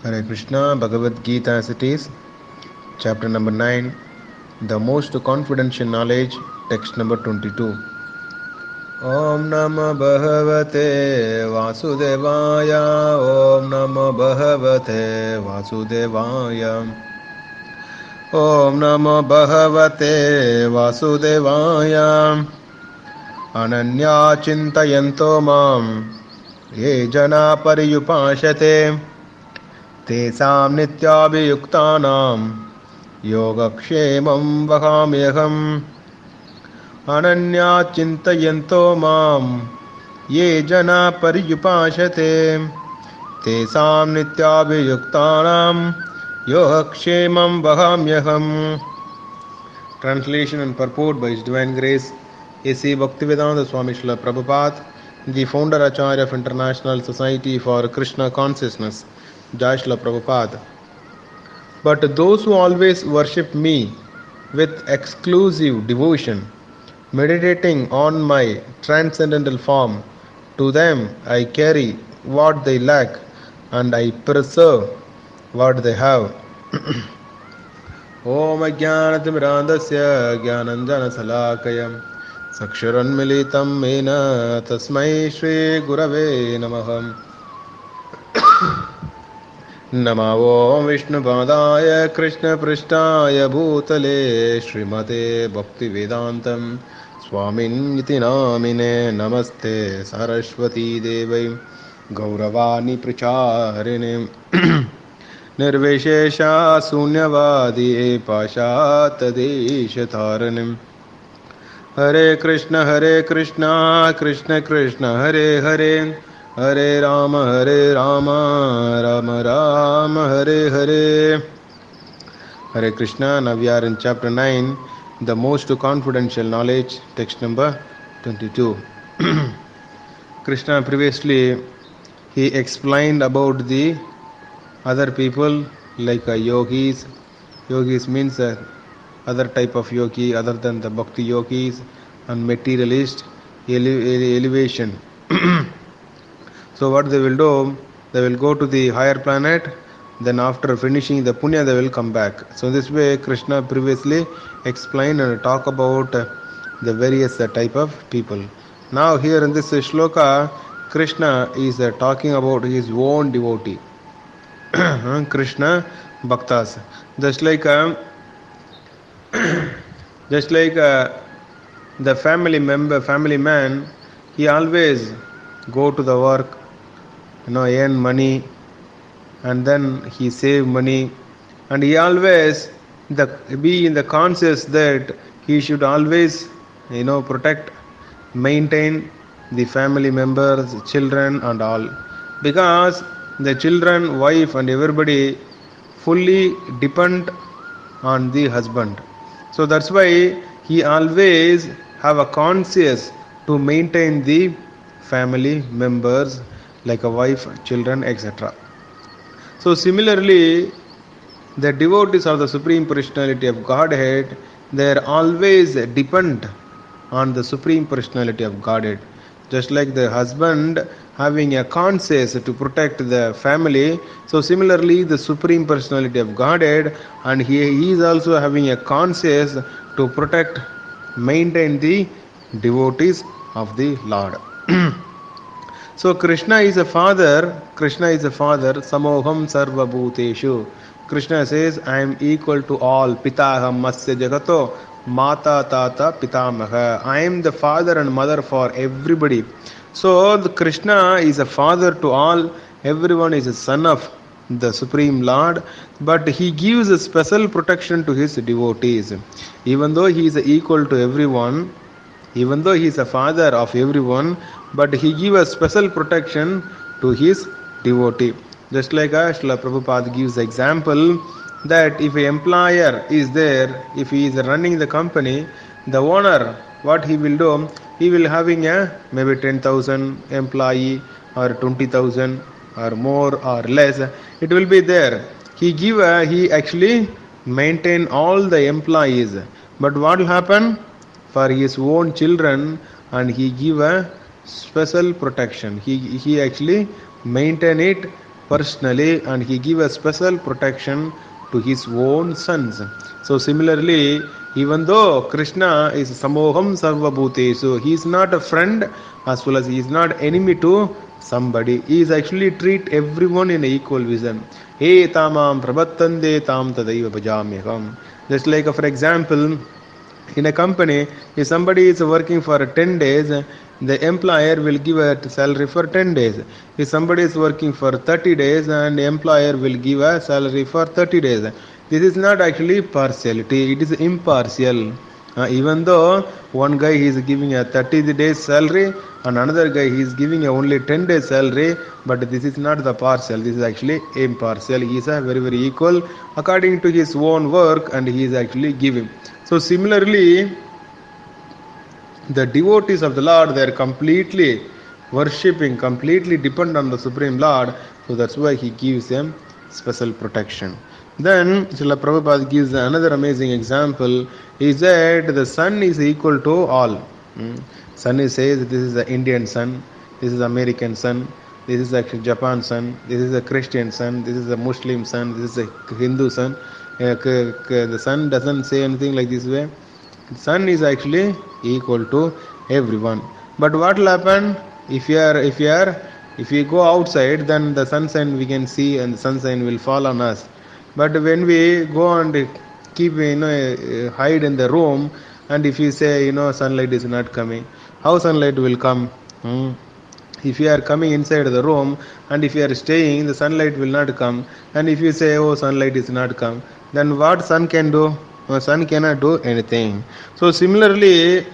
Hare Krishna, Bhagavad Gita as it is, chapter number 9, the most confidential knowledge, text number 22. Om Namah Bhagavate Vasudevaya, Om Namah Bhagavate Vasudevaya, Om Namah Bhagavate Vasudevaya, Ananya Chintayanto Mam, Ye Jana Pariyupashate, Tesam Nityabhiyuktanam, Yogakshémam Vahamyaham, Ananya Chintayanto Mam, Ye Jana Pariyupashate, Tesam Nityabhiyuktanam, Yogakshémam Vahamyaham. Translation and purport by His Divine Grace A.C. Bhaktivedanta Swami Srila Prabhupada, the founder Acharya of International Society for Krishna Consciousness, Jai Srila Prabhupada. But those who always worship me with exclusive devotion, meditating on my transcendental form, to them I carry what they lack and I preserve what they have. Om Ajnanatimirandasya Jnananjana Salakayam Sakshuranmilitam Mena Tasmai Shri Gurave Namaham. Namo Vishnu Padaya Krishna Prishtaya Bhutale Srimate Bhakti Vedantam Swamin Iti Namine Namaste Saraswati Devai Gauravani Pracharine Nirvishesha Sunyavadi Pashatadeshataranim Hare Krishna Krishna Krishna Hare Hare Hare Rama Rama Rama Hare Hare. Hare Krishna. Now we are in chapter 9, the most confidential knowledge, text number 22. Krishna previously he explained about the other people like yogis. Yogis means other type of yogi other than the bhakti yogis and materialist elevation. So what they will do, they will go to the higher planet, then after finishing the punya they will come back. So this way Krishna previously explained and talk about the various type of people. Now here in this shloka, Krishna is talking about his own devotee. Krishna Bhaktas. Just like the family man, he always go to the work, earn money, and then he save money, and he always be in the conscious that he should always protect, maintain the family members, children and all, because the children, wife and everybody fully depend on the husband. So that's why he always have a conscious to maintain the family members like a wife, children, etc. So similarly, the devotees of the Supreme Personality of Godhead, they are always depend on the Supreme Personality of Godhead. Just like the husband having a conscience to protect the family, so similarly the Supreme Personality of Godhead, and he is also having a conscience to protect, maintain the devotees of the Lord. So Krishna is a father, Samoham Sarva Bhuteshu. Krishna says, I am equal to all, Pitaham Masya Jagato, Mata Tata Pitamaha. I am the father and mother for everybody. So the Krishna is a father to all, everyone is a son of the Supreme Lord, but he gives a special protection to his devotees. Even though he is equal to everyone, even though he is a father of everyone, but he gives a special protection to his devotee. Just like Srila Prabhupada gives the example that if an employer is there, if he is running the company, the owner, what he will do, he will having a maybe 10,000 employee or 20,000 or more or less, it will be there. He actually maintain all the employees, but what will happen for his own children, and he give a special protection. He actually maintain it personally, and he give a special protection to his own sons. So similarly, even though Krishna is Samoham Sarvabhutesu, he is not a friend as well as he is not enemy to somebody. He is actually treat everyone in equal vision. Hey tamam prabattande tam tadaiva bhajamyaham. Just like for example, in a company, if somebody is working for 10 days, the employer will give a salary for 10 days. If somebody is working for 30 days, and the employer will give a salary for 30 days. This is not actually partiality, it is impartial. Even though one guy is giving a 30 days salary and another guy is giving a only 10 days salary, but this is not the partial, this is actually impartial. He is a very very equal according to his own work, and he is actually giving. So similarly, the devotees of the Lord, they are completely worshipping, completely depend on the Supreme Lord. So that's why he gives them special protection. Then Srila Prabhupada gives another amazing example. He said the sun is equal to all. Sun is says this is the Indian sun, this is American sun, this is actually Japan sun, this is a Christian sun, this is a Muslim sun, this is a Hindu sun. The sun doesn't say anything like this way. The sun is actually equal to everyone. But what will happen if you go outside, then the sunshine we can see and the sunshine will fall on us. But when we go and keep hide in the room, and if you say sunlight is not coming, how sunlight will come? If you are coming inside the room and if you are staying, the sunlight will not come. And if you say, oh, sunlight is not come, then what sun can do? Sun cannot do anything. So similarly,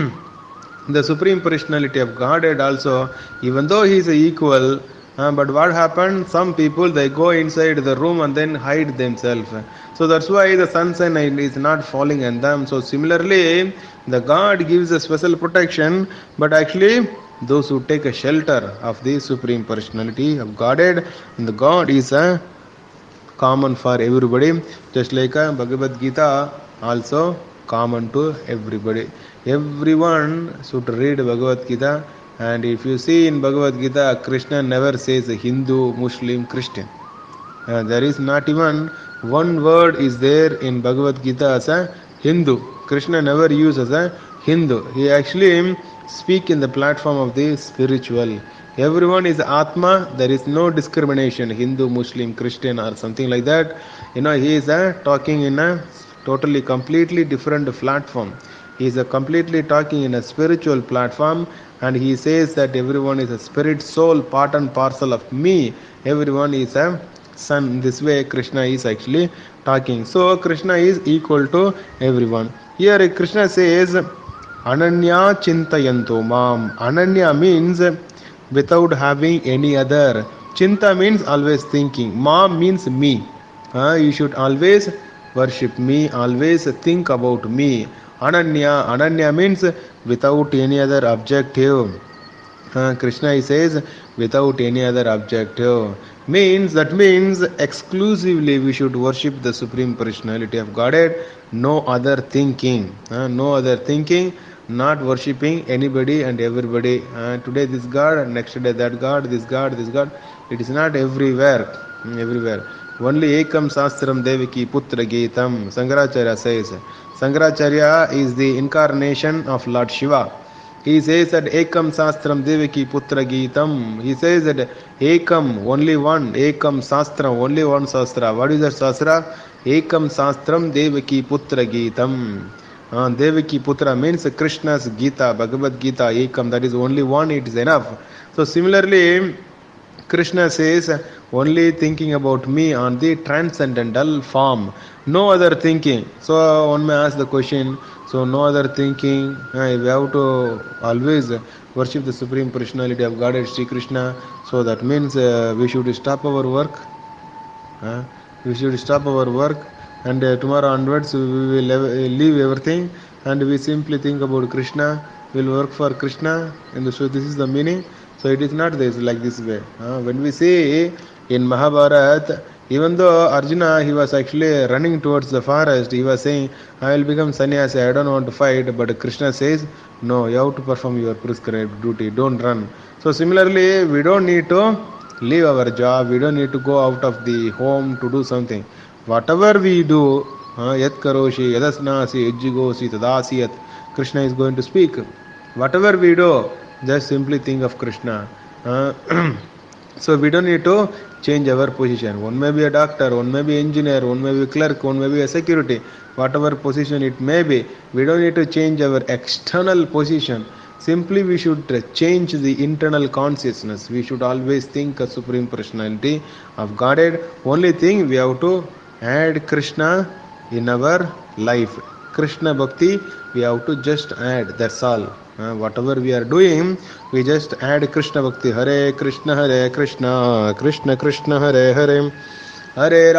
the Supreme Personality of Godhead also, even though he is equal, but what happened? Some people, they go inside the room and then hide themselves. So that's why the sunshine is not falling on them. So similarly, the God gives a special protection, but actually those who take a shelter of the Supreme Personality of Godhead, and the God is a common for everybody, just like a Bhagavad Gita also common to everybody. Everyone should read Bhagavad Gita, and if you see in Bhagavad Gita, Krishna never says Hindu, Muslim, Christian. There is not even one word is there in Bhagavad Gita as a Hindu. Krishna never uses a Hindu. He actually speak in the platform of the spiritual. Everyone is Atma. There is no discrimination, Hindu, Muslim, Christian, or something like that. He is talking in a totally, completely different platform. He is completely talking in a spiritual platform, and he says that everyone is a spirit, soul, part and parcel of me. Everyone is a son. This way, Krishna is actually talking. So Krishna is equal to everyone. Here, Krishna says, Ananya Chintayanto Mam. Ananya means without having any other. Chinta means always thinking. Mam means me. You should always worship me, always think about me. Ananya means without any other objective. Krishna says without any other objective. That means exclusively we should worship the Supreme Personality of Godhead. No other thinking. No other thinking. Not worshipping anybody and everybody. Today this God, next day that God, this God, this God. It is not everywhere. Only Ekam Sastram Devaki Putra Geetam. Sankaracharya says. Sankaracharya is the incarnation of Lord Shiva. He says that Ekam Sastram Devaki Putra Geetam. He says that Ekam, only one. Ekam Sastram, only one Sastra. What is that Sastra? Ekam Sastram Devaki Putra Geetam. Devaki Putra means Krishna's Gita, Bhagavad Gita, Ekam, that is only one, it is enough. So similarly, Krishna says, only thinking about me on the transcendental form. No other thinking. So one may ask the question, so no other thinking, we have to always worship the Supreme Personality of Godhead, Sri Krishna. So that means we should stop our work. We should stop our work. And tomorrow onwards we will leave everything and we simply think about Krishna, we will work for Krishna, and so this is the meaning. So it is not this like this way. When we say in Mahabharata, even though Arjuna, he was actually running towards the forest, he was saying, I will become sannyasi, I don't want to fight, but Krishna says, no, you have to perform your prescribed duty, don't run. So similarly, we don't need to leave our job. We don't need to go out of the home to do something. Whatever we do, yat karoshi, yadasnasi, ejjigosi, tadasiyat, Krishna is going to speak. Whatever we do, just simply think of Krishna. Uh, so we don't need to change our position. One may be a doctor, one may be engineer, one may be clerk, one may be a security. Whatever position it may be, we don't need to change our external position. Simply we should change the internal consciousness. We should always think a Supreme Personality of Godhead. Only thing we have to add Krishna in our life. Krishna Bhakti we have to just add, that's all. Whatever we are doing, we just add Krishna Bhakti. Hare Krishna, Krishna Krishna, Hare Hare. Hare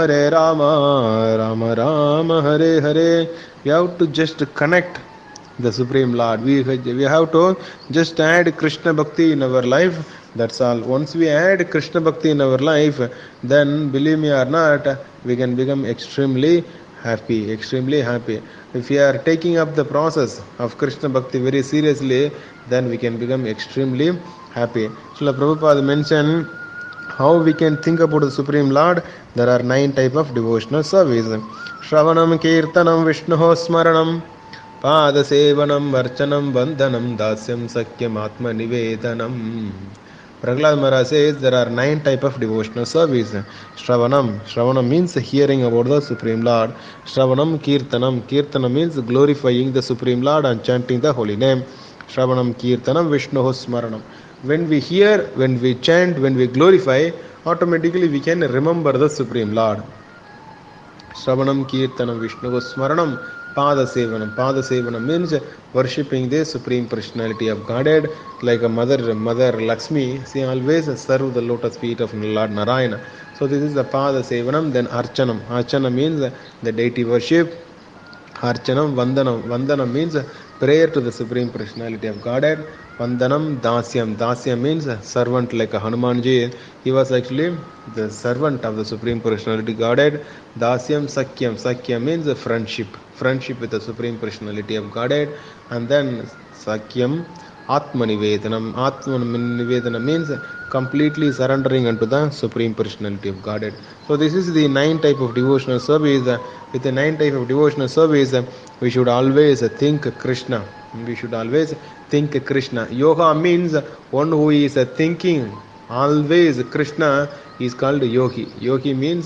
Rama, Rama Rama, Hare Hare. We have to just connect the Supreme Lord. We have to just add Krishna Bhakti in our life. That's all. Once we add Krishna Bhakti in our life, then believe me or not, we can become extremely happy. Extremely happy. If we are taking up the process of Krishna Bhakti very seriously, then we can become extremely happy. Srila Prabhupada mentioned how we can think about the Supreme Lord. There are 9 types of devotional service. Shravanam, Kirtanam, Vishnuho, Smaranam, Padasevanam, Varchanam, Bandhanam, Dasyam, Sakyam, Atma Nivedanam. Prahlad Maharaj says there are 9 types of devotional service. Shravanam means hearing about the Supreme Lord. Shravanam, Kirtanam means glorifying the Supreme Lord and chanting the holy name. Shravanam, Kirtanam, Vishnuho, Smaranam. When we hear, when we chant, when we glorify, automatically we can remember the Supreme Lord. Shravanam, Kirtanam, Vishnuho, Smaranam, Padasevanam. Padasevanam means worshipping the Supreme Personality of Godhead. Like a mother Lakshmi, she always serves the lotus feet of Lord Narayana. So this is the Padasevanam. Then Archanam. Archana means the deity worship. Archanam, Vandanam. Vandanam means prayer to the Supreme Personality of Godhead. Vandanam, Dasyam. Dasyam means servant, like a Hanumanji. He was actually the servant of the Supreme Personality Godhead. Dasyam, Sakyam. Sakyam means friendship. Friendship with the Supreme Personality of Godhead. And then Sakyam, Atma Nivedanam. Atma Nivedanam means completely surrendering unto the Supreme Personality of Godhead. So this is the 9 type of devotional service. With the 9 type of devotional service, we should always think Krishna. We should always think Krishna. Yoga means one who is thinking always Krishna is called yogi. Yogi means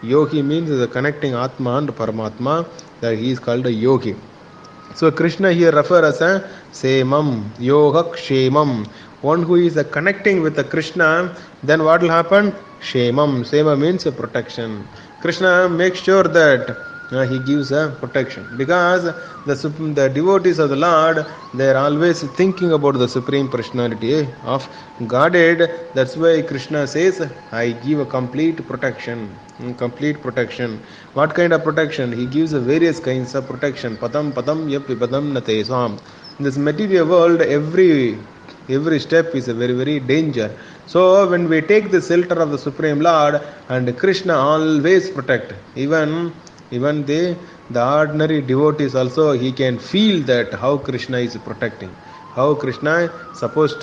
the connecting Atma and Paramatma, that he is called a yogi. So Krishna here refers as a Semam, Yoga Kshemam. One who is connecting with the Krishna, then what will happen? Shemam. Shema means protection. Krishna makes sure that he gives a protection, because the devotees of the Lord, they are always thinking about the Supreme Personality of Godhead. That's why Krishna says, I give a complete protection. Complete protection. What kind of protection? He gives various kinds of protection. Padam yap padam nate swam. In this material world, every step is a very, very danger. So when we take the shelter of the Supreme Lord, and Krishna always protect, even the ordinary devotees also, he can feel that how Krishna is protecting, how Krishna is supposed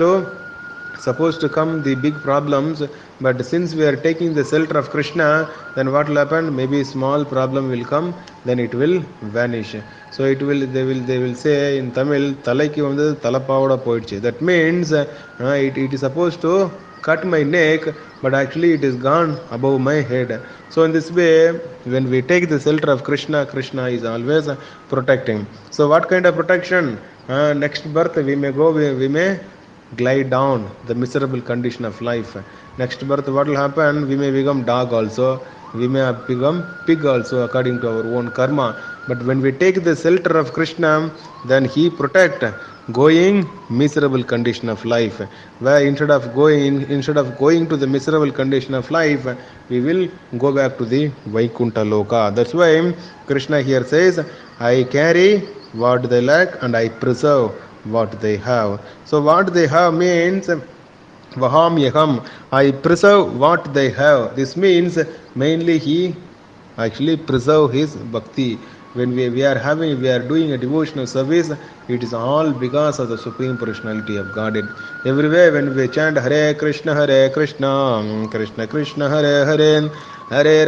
to come the big problems, but since we are taking the shelter of Krishna, then what will happen? Maybe small problem will come, then it will vanish. So they will say in Tamil, Talaiki vandu talapavada poiduchu. That means it is supposed to cut my neck, but actually it is gone above my head. So in this way, when we take the shelter of Krishna, Krishna is always protecting. So what kind of protection? Next birth we may glide down the miserable condition of life. Next birth, what will happen? We may become dog also, we may become pig also, according to our own karma. But when we take the shelter of Krishna, then he protect going miserable condition of life. Where instead of going to the miserable condition of life, we will go back to the Vaikuntha Loka. That's why Krishna here says, I carry what they lack and I preserve what they have. So what they have means Vaham Yaham, I preserve what they have. This means mainly he actually preserve his bhakti. when we are doing a devotional service, it is all because of the Supreme Personality of Godhead. Everywhere when we chant Hare Krishna, Krishna Krishna, Hare Hare, Hare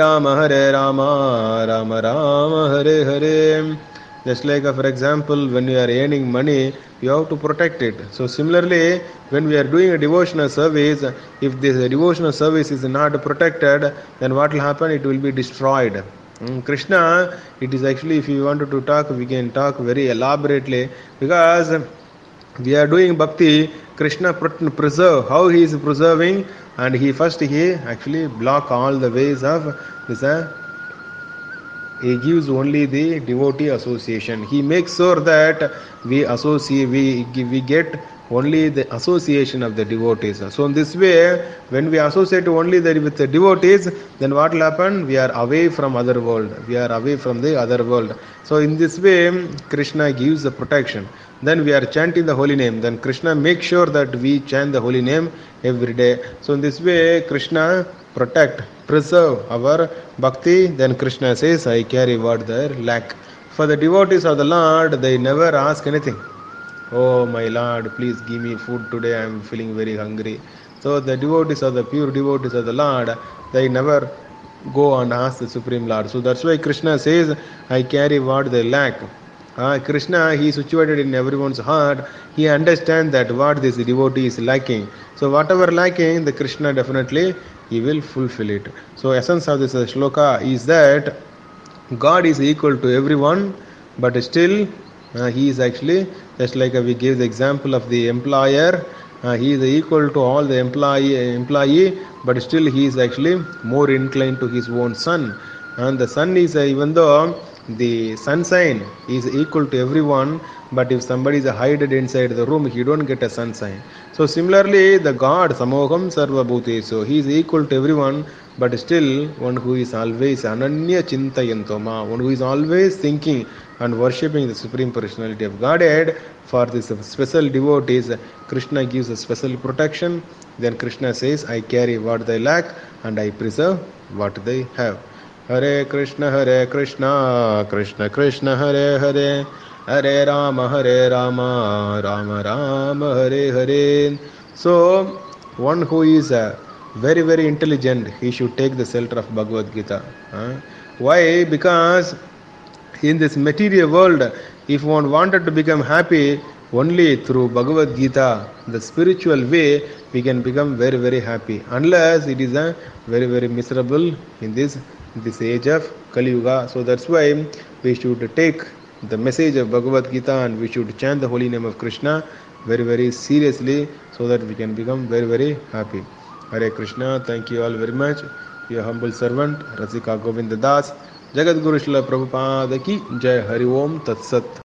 Rama, Rama Rama, Hare Hare. Just like, for example, when you are earning money, you have to protect it. So similarly, when we are doing a devotional service, if this devotional service is not protected, then what will happen? It will be destroyed. Krishna, it is actually, if you wanted to talk, we can talk very elaborately, because we are doing bhakti. Krishna preserve, how he is preserving, and he actually block all the ways of this. He gives only the devotee association. He makes sure that we associate, we get only the association of the devotees. So in this way, when we associate only with the devotees, then what will happen? We are away from other world. We are away from the other world. So in this way, Krishna gives the protection. Then we are chanting the holy name. Then Krishna makes sure that we chant the holy name every day. So in this way, Krishna preserve our bhakti. Then Krishna says, I carry what they lack. For the devotees of the Lord, they never ask anything. Oh my Lord, please give me food today, I am feeling very hungry. So the devotees of the pure devotees of the Lord, they never go and ask the Supreme Lord. So that's why Krishna says, I carry what they lack. Krishna, he is situated in everyone's heart. He understands that what this devotee is lacking. So whatever lacking, the Krishna definitely he will fulfill it. So essence of this shloka is that God is equal to everyone, but still he is actually just like we gave the example of the employer. He is equal to all the employee, but still he is actually more inclined to his own son. And the sun is even though the sunshine is equal to everyone, but if somebody is hidden inside the room, he don't get a sunshine. So similarly, the God Samoham Sarva Bhutesu, he is equal to everyone, but still one who is always Ananya Chintayantoma, one who is always thinking and worshipping the Supreme Personality of Godhead. For this special devotees, Krishna gives a special protection. Then Krishna says, I carry what they lack and I preserve what they have. Hare Krishna, Krishna Krishna, Hare Hare, Hare Rama, Rama Rama, Hare Hare. So, one who is very, very intelligent, he should take the shelter of Bhagavad Gita. Why? Because in this material world, if one wanted to become happy, only through Bhagavad Gita, the spiritual way, we can become very, very happy. Unless it is a very, very miserable in this age of Kali Yuga. So that's why we should take the message of Bhagavad Gita and we should chant the holy name of Krishna very, very seriously, so that we can become very, very happy. Hare Krishna. Thank you all very much. Your humble servant, Rasika Govinda Das. Jagat Guru Srila Prabhupada ki Jai. Hari Om Tat Sat.